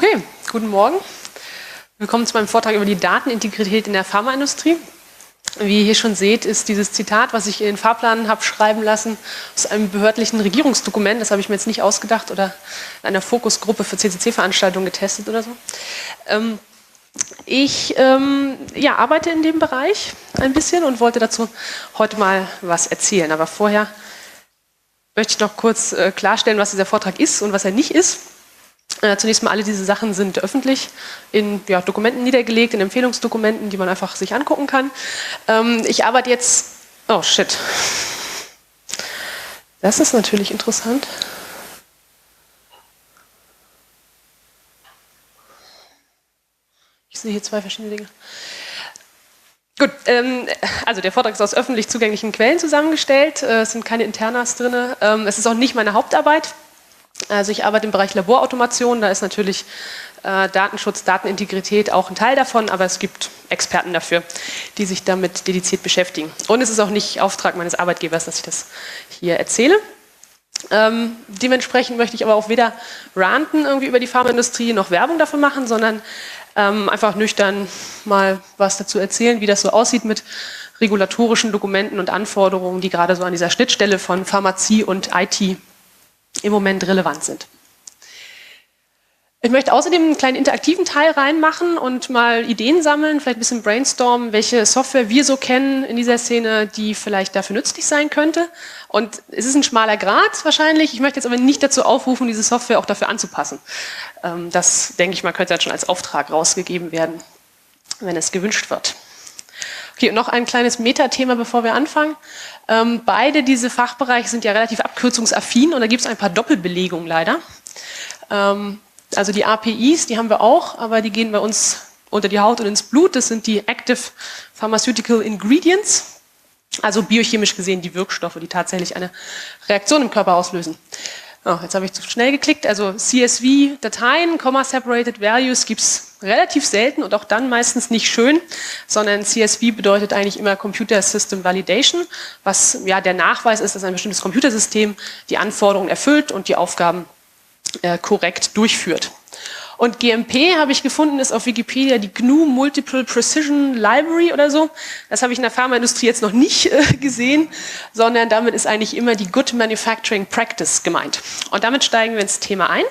Okay, guten Morgen. Willkommen zu meinem Vortrag über die Datenintegrität in der Pharmaindustrie. Wie ihr hier schon seht, ist dieses Zitat, was ich in den Fahrplan habe schreiben lassen, aus einem behördlichen Regierungsdokument. Das habe ich mir jetzt nicht ausgedacht oder in einer Fokusgruppe für CCC-Veranstaltungen getestet oder so. Ich arbeite in dem Bereich ein bisschen und wollte dazu heute mal was erzählen. Aber vorher möchte ich noch kurz klarstellen, was dieser Vortrag ist und was er nicht ist. Zunächst mal, alle diese Sachen sind öffentlich in Dokumenten niedergelegt, in Empfehlungsdokumenten, die man einfach sich angucken kann. Ich arbeite jetzt... Oh, shit. Das ist natürlich interessant. Ich sehe hier zwei verschiedene Dinge. Gut, also der Vortrag ist aus öffentlich zugänglichen Quellen zusammengestellt. Es sind keine Internas drin. Es ist auch nicht meine Hauptarbeit. Also ich arbeite im Bereich Laborautomation, da ist natürlich Datenschutz, Datenintegrität auch ein Teil davon, aber es gibt Experten dafür, die sich damit dediziert beschäftigen. Und es ist auch nicht Auftrag meines Arbeitgebers, dass ich das hier erzähle. Dementsprechend möchte ich aber auch weder ranten irgendwie über die Pharmaindustrie noch Werbung dafür machen, sondern einfach nüchtern mal was dazu erzählen, wie das so aussieht mit regulatorischen Dokumenten und Anforderungen, die gerade so an dieser Schnittstelle von Pharmazie und IT im Moment relevant sind. Ich möchte außerdem einen kleinen interaktiven Teil reinmachen und mal Ideen sammeln, vielleicht ein bisschen brainstormen, welche Software wir so kennen in dieser Szene, die vielleicht dafür nützlich sein könnte. Und es ist ein schmaler Grat wahrscheinlich. Ich möchte jetzt aber nicht dazu aufrufen, diese Software auch dafür anzupassen. Das, denke ich mal, könnte dann schon als Auftrag rausgegeben werden, wenn es gewünscht wird. Okay, und noch ein kleines Metathema, bevor wir anfangen. Beide diese Fachbereiche sind ja relativ abkürzungsaffin und da gibt es ein paar Doppelbelegungen leider. Also die APIs, die haben wir auch, aber die gehen bei uns unter die Haut und ins Blut. Das sind die Active Pharmaceutical Ingredients, also biochemisch gesehen die Wirkstoffe, die tatsächlich eine Reaktion im Körper auslösen. Oh, jetzt habe ich zu schnell geklickt. Also CSV-Dateien, Comma-Separated Values gibt es relativ selten und auch dann meistens nicht schön, sondern CSV bedeutet eigentlich immer Computer System Validation, was ja der Nachweis ist, dass ein bestimmtes Computersystem die Anforderungen erfüllt und die Aufgaben korrekt durchführt. Und GMP, habe ich gefunden, ist auf Wikipedia die GNU Multiple Precision Library oder so. Das habe ich in der Pharmaindustrie jetzt noch nicht gesehen, sondern damit ist eigentlich immer die Good Manufacturing Practice gemeint. Und damit steigen wir ins Thema ein.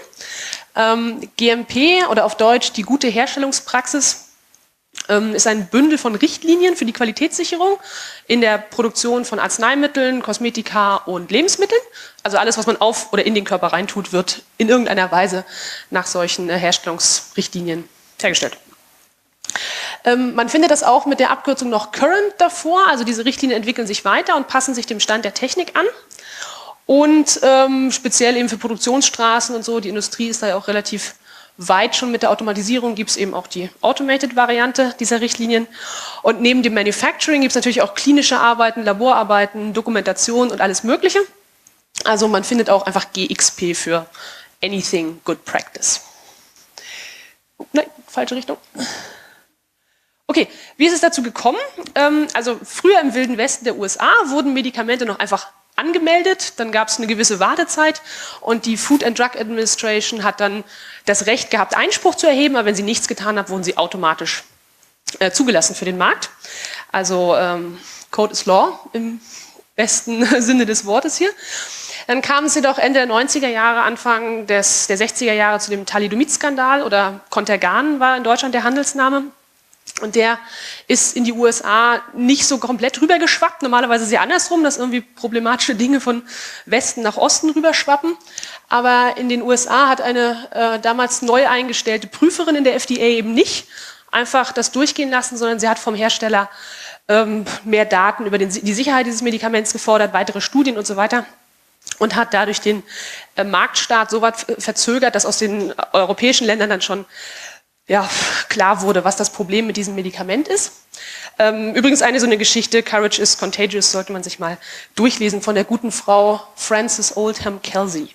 GMP oder auf Deutsch die gute Herstellungspraxis ist ein Bündel von Richtlinien für die Qualitätssicherung in der Produktion von Arzneimitteln, Kosmetika und Lebensmitteln. Also alles, was man auf oder in den Körper reintut, wird in irgendeiner Weise nach solchen Herstellungsrichtlinien hergestellt. Man findet das auch mit der Abkürzung noch Current davor. Also diese Richtlinien entwickeln sich weiter und passen sich dem Stand der Technik an. Und speziell eben für Produktionsstraßen und so, die Industrie ist da ja auch relativ weit schon mit der Automatisierung, gibt es eben auch die Automated-Variante dieser Richtlinien. Und neben dem Manufacturing gibt es natürlich auch klinische Arbeiten, Laborarbeiten, Dokumentation und alles Mögliche. Also man findet auch einfach GXP für Anything Good Practice. Nein, falsche Richtung. Okay, wie ist es dazu gekommen? Also früher im Wilden Westen der USA wurden Medikamente noch einfach angemeldet, dann gab es eine gewisse Wartezeit und die Food and Drug Administration hat dann das Recht gehabt, Einspruch zu erheben, aber wenn sie nichts getan hat, wurden sie automatisch zugelassen für den Markt. Also Code is Law im besten Sinne des Wortes hier. Dann kam es jedoch Ende der 90er Jahre, Anfang der 60er Jahre zu dem Thalidomid-Skandal oder Contergan war in Deutschland der Handelsname. Und der ist in die USA nicht so komplett rübergeschwappt, normalerweise ist es ja andersrum, dass irgendwie problematische Dinge von Westen nach Osten rüberschwappen. Aber in den USA hat eine damals neu eingestellte Prüferin in der FDA eben nicht einfach das durchgehen lassen, sondern sie hat vom Hersteller mehr Daten über die Sicherheit dieses Medikaments gefordert, weitere Studien und so weiter. Und hat dadurch den Marktstart so weit verzögert, dass aus den europäischen Ländern dann schon klar wurde, was das Problem mit diesem Medikament ist. Übrigens so eine Geschichte, Courage is Contagious, sollte man sich mal durchlesen, von der guten Frau Frances Oldham Kelsey.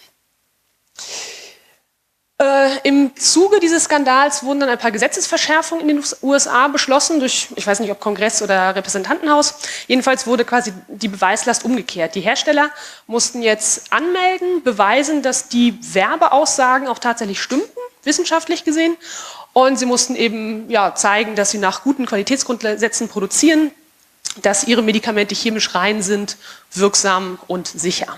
Im Zuge dieses Skandals wurden dann ein paar Gesetzesverschärfungen in den USA beschlossen, durch, ich weiß nicht, ob Kongress oder Repräsentantenhaus. Jedenfalls wurde quasi die Beweislast umgekehrt. Die Hersteller mussten jetzt anmelden, beweisen, dass die Werbeaussagen auch tatsächlich stimmten wissenschaftlich gesehen. Und sie mussten eben zeigen, dass sie nach guten Qualitätsgrundsätzen produzieren, dass ihre Medikamente chemisch rein sind, wirksam und sicher.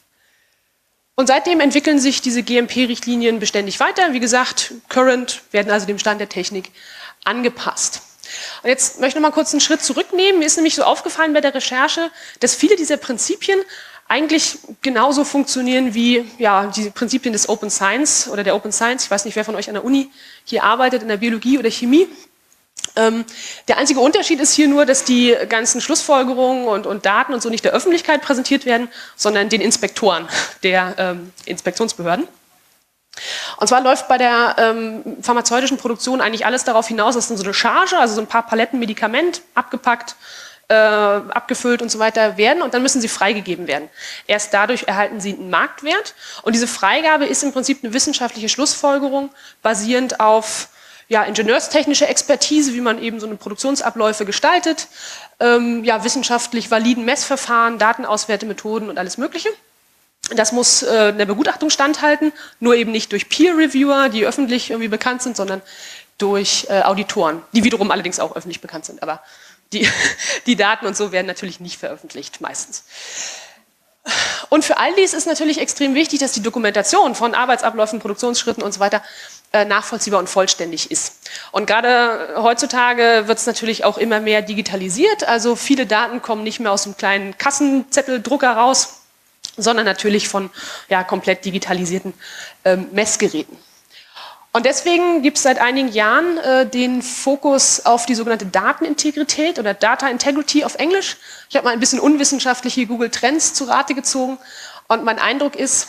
Und seitdem entwickeln sich diese GMP-Richtlinien beständig weiter. Wie gesagt, current, werden also dem Stand der Technik angepasst. Und jetzt möchte ich noch mal kurz einen Schritt zurücknehmen. Mir ist nämlich so aufgefallen bei der Recherche, dass viele dieser Prinzipien eigentlich genauso funktionieren wie die Prinzipien des Open Science oder der Open Science. Ich weiß nicht, wer von euch an der Uni hier arbeitet, in der Biologie oder Chemie. Der einzige Unterschied ist hier nur, dass die ganzen Schlussfolgerungen und Daten und so nicht der Öffentlichkeit präsentiert werden, sondern den Inspektoren der Inspektionsbehörden. Und zwar läuft bei der pharmazeutischen Produktion eigentlich alles darauf hinaus, dass dann so eine Charge, also so ein paar Paletten Medikament abgepackt, abgefüllt und so weiter werden und dann müssen sie freigegeben werden. Erst dadurch erhalten sie einen Marktwert und diese Freigabe ist im Prinzip eine wissenschaftliche Schlussfolgerung basierend auf ingenieurstechnische Expertise, wie man eben so eine Produktionsabläufe gestaltet, wissenschaftlich validen Messverfahren, Datenauswertemethoden und alles Mögliche. Das muss der Begutachtung standhalten, nur eben nicht durch Peer-Reviewer, die öffentlich irgendwie bekannt sind, sondern durch Auditoren, die wiederum allerdings auch öffentlich bekannt sind. Aber die Daten und so werden natürlich nicht veröffentlicht, meistens. Und für all dies ist natürlich extrem wichtig, dass die Dokumentation von Arbeitsabläufen, Produktionsschritten und so weiter nachvollziehbar und vollständig ist. Und gerade heutzutage wird es natürlich auch immer mehr digitalisiert. Also viele Daten kommen nicht mehr aus einem kleinen Kassenzetteldrucker raus, sondern natürlich von komplett digitalisierten Messgeräten. Und deswegen gibt es seit einigen Jahren den Fokus auf die sogenannte Datenintegrität oder Data Integrity auf Englisch. Ich habe mal ein bisschen unwissenschaftliche Google Trends zu Rate gezogen und mein Eindruck ist,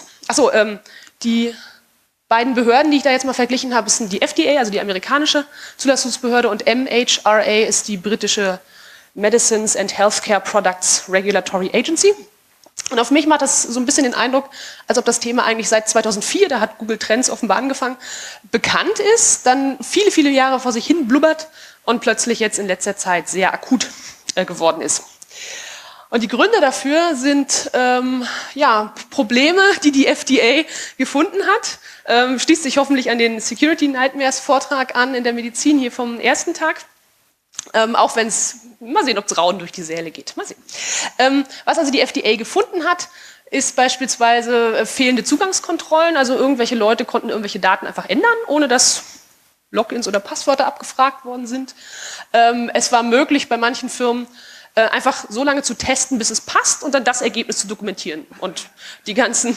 die beiden Behörden, die ich da jetzt mal verglichen habe, sind die FDA, also die amerikanische Zulassungsbehörde, und MHRA ist die britische Medicines and Healthcare Products Regulatory Agency. Und auf mich macht das so ein bisschen den Eindruck, als ob das Thema eigentlich seit 2004, da hat Google Trends offenbar angefangen, bekannt ist, dann viele, viele Jahre vor sich hin blubbert und plötzlich jetzt in letzter Zeit sehr akut geworden ist. Und die Gründe dafür sind Probleme, die die FDA gefunden hat. Schließt sich hoffentlich an den Security Nightmares Vortrag an in der Medizin hier vom ersten Tag. Auch wenn es, mal sehen, ob es Rauen durch die Säle geht. Mal sehen. Was also die FDA gefunden hat, ist beispielsweise fehlende Zugangskontrollen. Also irgendwelche Leute konnten irgendwelche Daten einfach ändern, ohne dass Logins oder Passwörter abgefragt worden sind. Es war möglich bei manchen Firmen, einfach so lange zu testen, bis es passt und dann das Ergebnis zu dokumentieren. Und die ganzen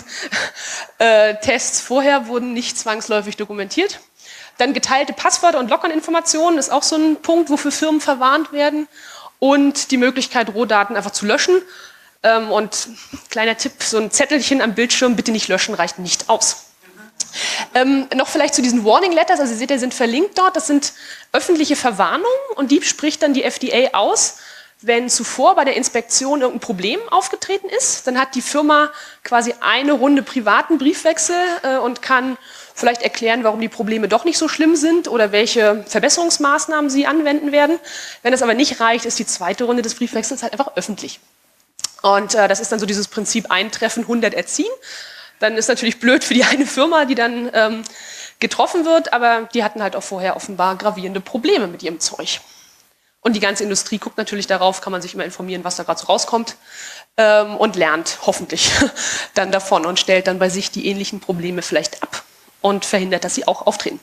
Tests vorher wurden nicht zwangsläufig dokumentiert. Dann geteilte Passwörter und Login-Informationen ist auch so ein Punkt, wofür Firmen verwarnt werden. Und die Möglichkeit, Rohdaten einfach zu löschen. Und kleiner Tipp, so ein Zettelchen am Bildschirm, bitte nicht löschen, reicht nicht aus. Noch vielleicht zu diesen Warning Letters, also ihr seht, die sind verlinkt dort, das sind öffentliche Verwarnungen und die spricht dann die FDA aus, wenn zuvor bei der Inspektion irgendein Problem aufgetreten ist, dann hat die Firma quasi eine Runde privaten Briefwechsel und kann vielleicht erklären, warum die Probleme doch nicht so schlimm sind oder welche Verbesserungsmaßnahmen sie anwenden werden. Wenn das aber nicht reicht, ist die zweite Runde des Briefwechsels halt einfach öffentlich. Und das ist dann so dieses Prinzip eintreffen, 100 erziehen. Dann ist natürlich blöd für die eine Firma, die dann getroffen wird, aber die hatten halt auch vorher offenbar gravierende Probleme mit ihrem Zeug. Und die ganze Industrie guckt natürlich darauf, kann man sich immer informieren, was da gerade so rauskommt und lernt hoffentlich dann davon und stellt dann bei sich die ähnlichen Probleme vielleicht ab und verhindert, dass sie auch auftreten.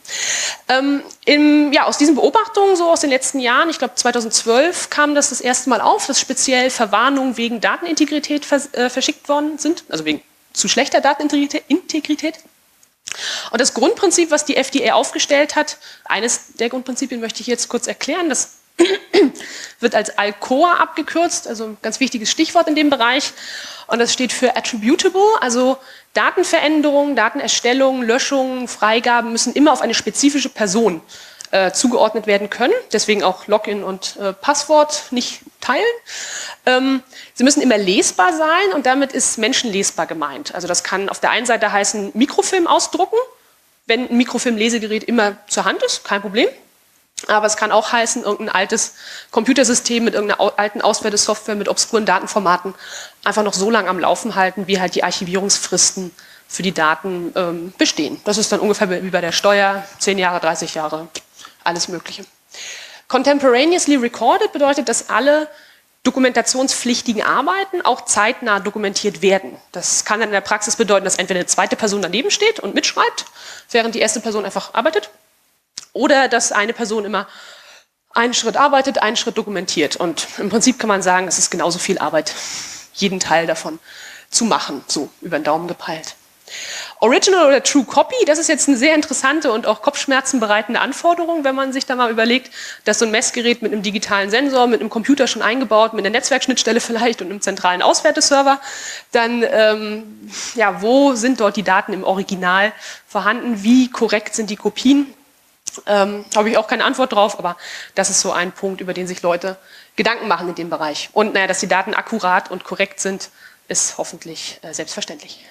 Aus diesen Beobachtungen so aus den letzten Jahren, ich glaube 2012 kam das erste Mal auf, dass speziell Verwarnungen wegen Datenintegrität verschickt worden sind, also wegen zu schlechter Datenintegrität. Und das Grundprinzip, was die FDA aufgestellt hat, eines der Grundprinzipien möchte ich jetzt kurz erklären, das wird als ALCOA abgekürzt, also ein ganz wichtiges Stichwort in dem Bereich. Und das steht für Attributable, also Datenveränderungen, Datenerstellung, Löschungen, Freigaben müssen immer auf eine spezifische Person zugeordnet werden können. Deswegen auch Login und Passwort nicht teilen. Sie müssen immer lesbar sein und damit ist menschenlesbar gemeint. Also das kann auf der einen Seite heißen, Mikrofilm ausdrucken, wenn ein Mikrofilm-Lesegerät immer zur Hand ist, kein Problem. Aber es kann auch heißen, irgendein altes Computersystem mit irgendeiner alten Auswertesoftware mit obskuren Datenformaten einfach noch so lange am Laufen halten, wie halt die Archivierungsfristen für die Daten bestehen. Das ist dann ungefähr wie bei der Steuer, 10 Jahre, 30 Jahre, alles Mögliche. Contemporaneously recorded bedeutet, dass alle dokumentationspflichtigen Arbeiten auch zeitnah dokumentiert werden. Das kann dann in der Praxis bedeuten, dass entweder eine zweite Person daneben steht und mitschreibt, während die erste Person einfach arbeitet, oder dass eine Person immer einen Schritt arbeitet, einen Schritt dokumentiert. Und im Prinzip kann man sagen, es ist genauso viel Arbeit, jeden Teil davon zu machen, so über den Daumen gepeilt. Original oder True Copy, das ist jetzt eine sehr interessante und auch Kopfschmerzen bereitende Anforderung, wenn man sich da mal überlegt, dass so ein Messgerät mit einem digitalen Sensor, mit einem Computer schon eingebaut, mit einer Netzwerkschnittstelle vielleicht und einem zentralen Auswerteserver, dann, ja, wo sind dort die Daten im Original vorhanden, wie korrekt sind die Kopien? Habe ich auch keine Antwort drauf, aber das ist so ein Punkt, über den sich Leute Gedanken machen in dem Bereich. Und naja, dass die Daten akkurat und korrekt sind, ist hoffentlich selbstverständlich.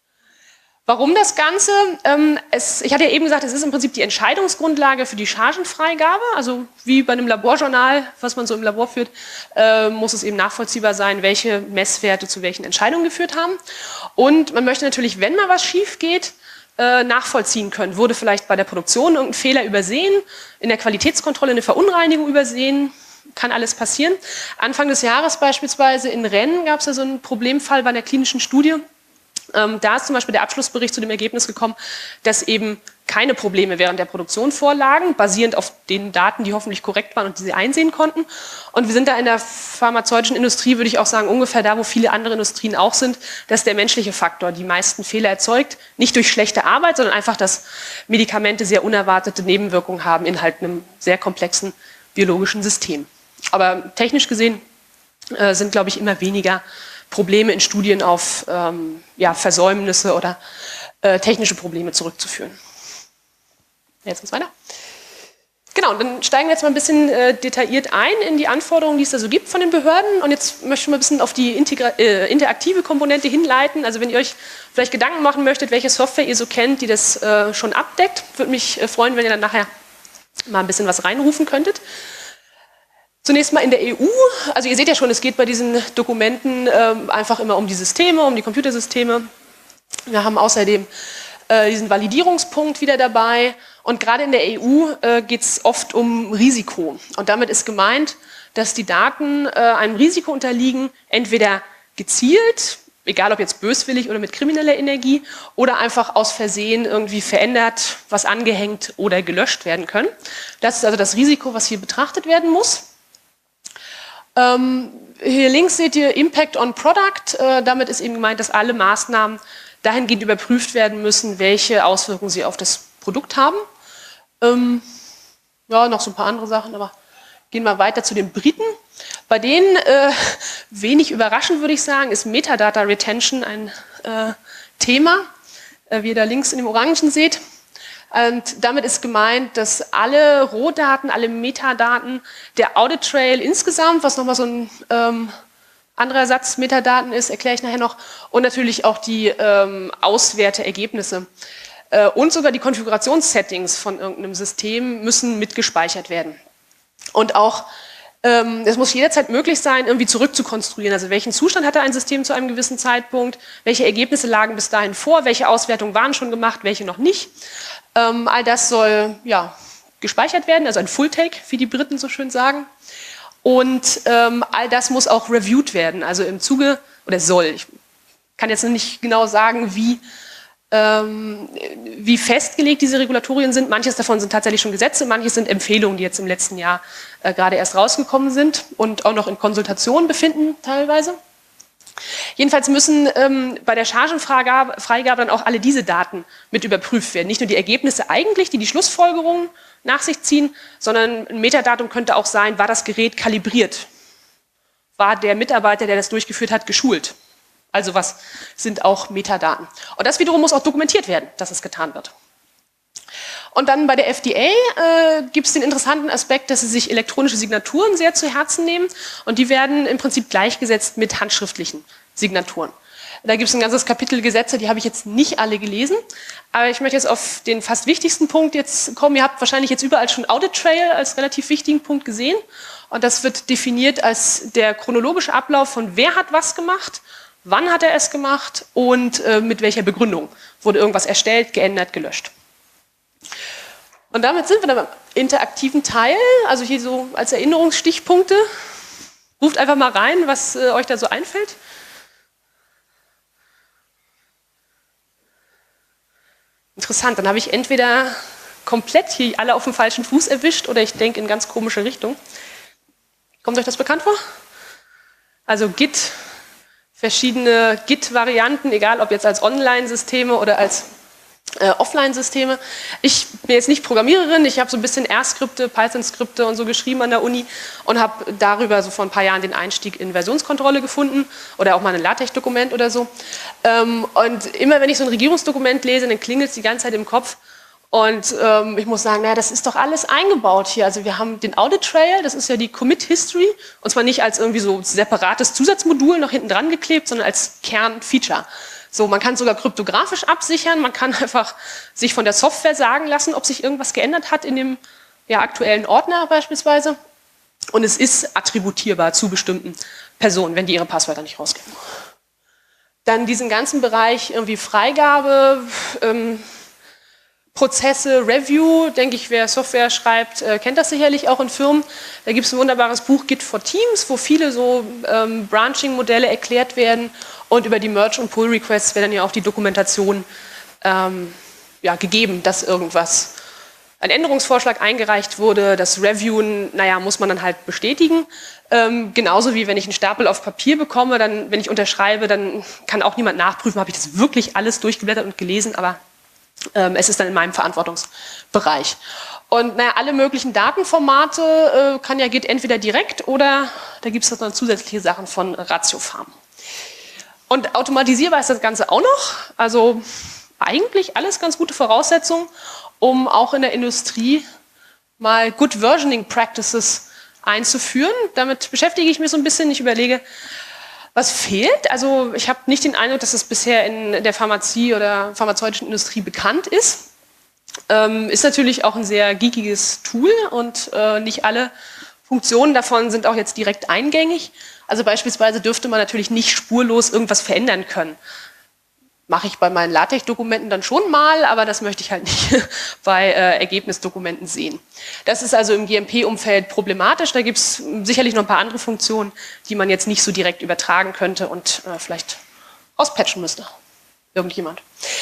Warum das Ganze? Ich hatte ja eben gesagt, es ist im Prinzip die Entscheidungsgrundlage für die Chargenfreigabe. Also wie bei einem Laborjournal, was man so im Labor führt, muss es eben nachvollziehbar sein, welche Messwerte zu welchen Entscheidungen geführt haben. Und man möchte natürlich, wenn mal was schief geht, nachvollziehen können. Wurde vielleicht bei der Produktion irgendein Fehler übersehen, in der Qualitätskontrolle eine Verunreinigung übersehen, kann alles passieren. Anfang des Jahres beispielsweise in Rennes gab es ja so einen Problemfall bei einer klinischen Studie. Da ist zum Beispiel der Abschlussbericht zu dem Ergebnis gekommen, dass eben keine Probleme während der Produktion vorlagen, basierend auf den Daten, die hoffentlich korrekt waren und die sie einsehen konnten. Und wir sind da in der pharmazeutischen Industrie, würde ich auch sagen, ungefähr da, wo viele andere Industrien auch sind, dass der menschliche Faktor die meisten Fehler erzeugt, nicht durch schlechte Arbeit, sondern einfach, dass Medikamente sehr unerwartete Nebenwirkungen haben in halt einem sehr komplexen biologischen System. Aber technisch gesehen sind, glaube ich, immer weniger Probleme in Studien auf ja, Versäumnisse oder technische Probleme zurückzuführen. Jetzt geht's weiter. Genau, dann steigen wir jetzt mal ein bisschen detailliert ein in die Anforderungen, die es da so gibt von den Behörden. Und jetzt möchte ich mal ein bisschen auf die interaktive Komponente hinleiten. Also wenn ihr euch vielleicht Gedanken machen möchtet, welche Software ihr so kennt, die das schon abdeckt, würde mich freuen, wenn ihr dann nachher mal ein bisschen was reinrufen könntet. Zunächst mal in der EU, also ihr seht ja schon, es geht bei diesen Dokumenten einfach immer um die Systeme, um die Computersysteme. Wir haben außerdem diesen Validierungspunkt wieder dabei und gerade in der EU geht es oft um Risiko und damit ist gemeint, dass die Daten einem Risiko unterliegen, entweder gezielt, egal ob jetzt böswillig oder mit krimineller Energie oder einfach aus Versehen irgendwie verändert, was angehängt oder gelöscht werden können. Das ist also das Risiko, was hier betrachtet werden muss. Hier links seht ihr Impact on Product. Damit ist eben gemeint, dass alle Maßnahmen dahingehend überprüft werden müssen, welche Auswirkungen sie auf das Produkt haben. Ja, noch so ein paar andere Sachen, aber gehen wir weiter zu den Briten. Bei denen, wenig überraschend würde ich sagen, ist Metadata Retention ein Thema, wie ihr da links in dem Orangen seht. Und damit ist gemeint, dass alle Rohdaten, alle Metadaten, der Audit Trail insgesamt, was nochmal so ein anderer Satz Metadaten ist, erkläre ich nachher noch, und natürlich auch die Auswerteergebnisse und sogar die Konfigurationssettings von irgendeinem System müssen mitgespeichert werden. Und auch es muss jederzeit möglich sein, irgendwie zurückzukonstruieren. Also welchen Zustand hatte ein System zu einem gewissen Zeitpunkt, welche Ergebnisse lagen bis dahin vor, welche Auswertungen waren schon gemacht, welche noch nicht. All das soll ja, gespeichert werden, also ein Full-Take, wie die Briten so schön sagen. Und all das muss auch reviewed werden, also im Zuge, oder soll, ich kann jetzt noch nicht genau sagen, wie festgelegt diese Regulatorien sind. Manches davon sind tatsächlich schon Gesetze, manches sind Empfehlungen, die jetzt im letzten Jahr gerade erst rausgekommen sind und auch noch in Konsultation befinden teilweise. Jedenfalls müssen bei der Chargenfreigabe dann auch alle diese Daten mit überprüft werden. Nicht nur die Ergebnisse eigentlich, die Schlussfolgerungen nach sich ziehen, sondern ein Metadatum könnte auch sein, war das Gerät kalibriert? War der Mitarbeiter, der das durchgeführt hat, geschult? Also was sind auch Metadaten? Und das wiederum muss auch dokumentiert werden, dass es getan wird. Und dann bei der FDA gibt es den interessanten Aspekt, dass sie sich elektronische Signaturen sehr zu Herzen nehmen und die werden im Prinzip gleichgesetzt mit handschriftlichen Signaturen. Da gibt es ein ganzes Kapitel Gesetze, die habe ich jetzt nicht alle gelesen, aber ich möchte jetzt auf den fast wichtigsten Punkt jetzt kommen. Ihr habt wahrscheinlich jetzt überall schon Audit Trail als relativ wichtigen Punkt gesehen und das wird definiert als der chronologische Ablauf von wer hat was gemacht, wann hat er es gemacht und mit welcher Begründung wurde irgendwas erstellt, geändert, gelöscht. Und damit sind wir dann beim interaktiven Teil, also hier so als Erinnerungsstichpunkte. Ruft einfach mal rein, was euch da so einfällt. Interessant, dann habe ich entweder komplett hier alle auf dem falschen Fuß erwischt oder ich denke in ganz komische Richtung. Kommt euch das bekannt vor? Also Git, verschiedene Git-Varianten, egal ob jetzt als Online-Systeme oder als Offline-Systeme. Ich bin jetzt nicht Programmiererin, ich habe so ein bisschen R-Skripte, Python-Skripte und so geschrieben an der Uni und habe darüber so vor ein paar Jahren den Einstieg in Versionskontrolle gefunden oder auch mal ein LaTeX-Dokument oder so. Und immer wenn ich so ein Regierungsdokument lese, dann klingelt es die ganze Zeit im Kopf. Und ich muss sagen, naja, das ist doch alles eingebaut hier. Also wir haben den Audit Trail, das ist ja die Commit History, und zwar nicht als irgendwie so separates Zusatzmodul noch hinten dran geklebt, sondern als Kernfeature. So, man kann sogar kryptografisch absichern, man kann einfach sich von der Software sagen lassen, ob sich irgendwas geändert hat in dem aktuellen Ordner beispielsweise. Und es ist attributierbar zu bestimmten Personen, wenn die ihre Passwörter nicht rausgeben. Dann diesen ganzen Bereich irgendwie Freigabe, Prozesse, Review, denke ich, wer Software schreibt, kennt das sicherlich auch in Firmen. Da gibt es ein wunderbares Buch Git for Teams, wo viele so Branching-Modelle erklärt werden. Und über die Merge- und Pull-Requests wird dann ja auch die Dokumentation gegeben, dass irgendwas, ein Änderungsvorschlag eingereicht wurde. Das Reviewen, naja, muss man dann halt bestätigen. Genauso wie wenn ich einen Stapel auf Papier bekomme, dann, wenn ich unterschreibe, dann kann auch niemand nachprüfen, habe ich das wirklich alles durchgeblättert und gelesen, aber es ist dann in meinem Verantwortungsbereich. Und naja, alle möglichen Datenformate kann ja Git entweder direkt oder da gibt es dann zusätzliche Sachen von Ratiofarm. Und automatisierbar ist das Ganze auch noch. Also eigentlich alles ganz gute Voraussetzungen, um auch in der Industrie mal Good Versioning Practices einzuführen. Damit beschäftige ich mich so ein bisschen. Ich überlege, was fehlt. Also ich habe nicht den Eindruck, dass es bisher in der Pharmazie oder pharmazeutischen Industrie bekannt ist. Ist natürlich auch ein sehr geekiges Tool und nicht alle Funktionen davon sind auch jetzt direkt eingängig. Also beispielsweise dürfte man natürlich nicht spurlos irgendwas verändern können. Mache ich bei meinen LaTeX-Dokumenten dann schon mal, aber das möchte ich halt nicht bei Ergebnisdokumenten sehen. Das ist also im GMP-Umfeld problematisch. Da gibt es sicherlich noch ein paar andere Funktionen, die man jetzt nicht so direkt übertragen könnte und vielleicht auspatchen müsste. Irgendjemand.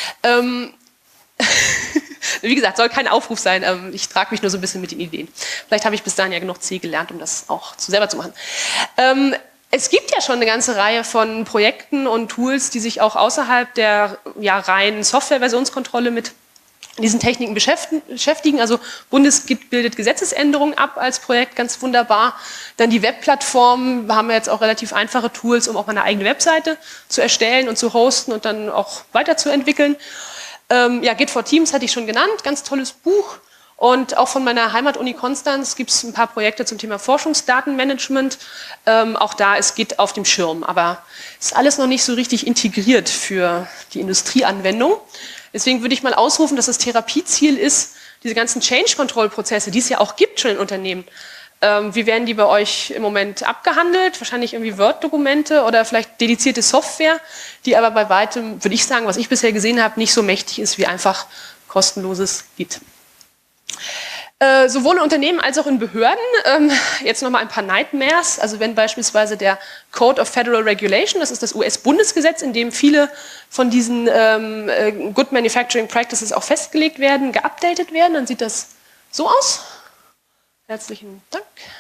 Wie gesagt, soll kein Aufruf sein. Ich trage mich nur so ein bisschen mit den Ideen. Vielleicht habe ich bis dahin ja genug C gelernt, um das auch selber zu machen. Es gibt ja schon eine ganze Reihe von Projekten und Tools, die sich auch außerhalb der reinen Software-Versionskontrolle mit diesen Techniken beschäftigen. Also Bundesgit bildet Gesetzesänderungen ab als Projekt, ganz wunderbar. Dann die Webplattformen, haben wir jetzt auch relativ einfache Tools, um auch mal eine eigene Webseite zu erstellen und zu hosten und dann auch weiterzuentwickeln. Git for Teams hatte ich schon genannt, ganz tolles Buch. Und auch von meiner Heimatuni Konstanz gibt es ein paar Projekte zum Thema Forschungsdatenmanagement. Auch da ist Git auf dem Schirm, aber ist alles noch nicht so richtig integriert für die Industrieanwendung. Deswegen würde ich mal ausrufen, dass das Therapieziel ist, diese ganzen Change-Control-Prozesse, die es ja auch gibt schon in Unternehmen. Wie werden die bei euch im Moment abgehandelt? Wahrscheinlich irgendwie Word-Dokumente oder vielleicht dedizierte Software, die aber bei weitem, würde ich sagen, was ich bisher gesehen habe, nicht so mächtig ist wie einfach kostenloses Git. Sowohl in Unternehmen als auch in Behörden. Jetzt nochmal ein paar Nightmares. Also wenn beispielsweise der Code of Federal Regulation, das ist das US-Bundesgesetz, in dem viele von diesen Good Manufacturing Practices auch festgelegt werden, geupdatet werden, dann sieht das so aus. Herzlichen Dank.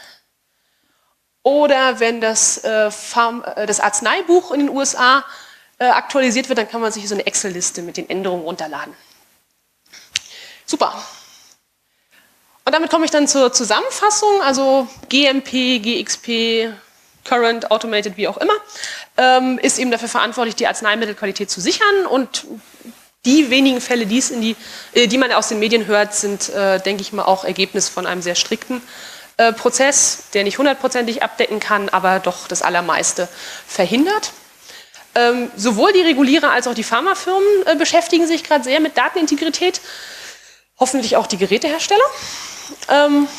Oder wenn das Arzneibuch in den USA aktualisiert wird, dann kann man sich so eine Excel-Liste mit den Änderungen runterladen. Super. Und damit komme ich dann zur Zusammenfassung, also GMP, GXP, Current, Automated, wie auch immer, ist eben dafür verantwortlich, die Arzneimittelqualität zu sichern. Und die wenigen Fälle, die man aus den Medien hört, sind, denke ich mal, auch Ergebnis von einem sehr strikten Prozess, der nicht 100%ig abdecken kann, aber doch das Allermeiste verhindert. Sowohl die Regulierer als auch die Pharmafirmen beschäftigen sich gerade sehr mit Datenintegrität, hoffentlich auch die Gerätehersteller.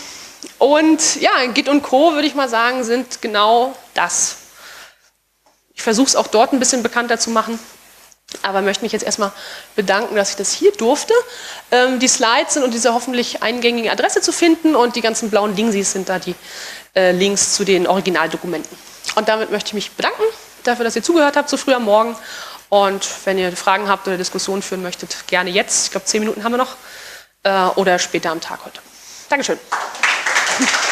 Und ja, Git und Co., würde ich mal sagen, sind genau das. Ich versuche es auch dort ein bisschen bekannter zu machen. Aber möchte mich jetzt erstmal bedanken, dass ich das hier durfte. Die Slides sind unter dieser hoffentlich eingängigen Adresse zu finden und die ganzen blauen Dingsies sind da die Links zu den Originaldokumenten. Und damit möchte ich mich bedanken dafür, dass ihr zugehört habt so früh am Morgen. Und wenn ihr Fragen habt oder Diskussionen führen möchtet, gerne jetzt. Ich glaube, 10 Minuten haben wir noch. Oder später am Tag heute. Dankeschön.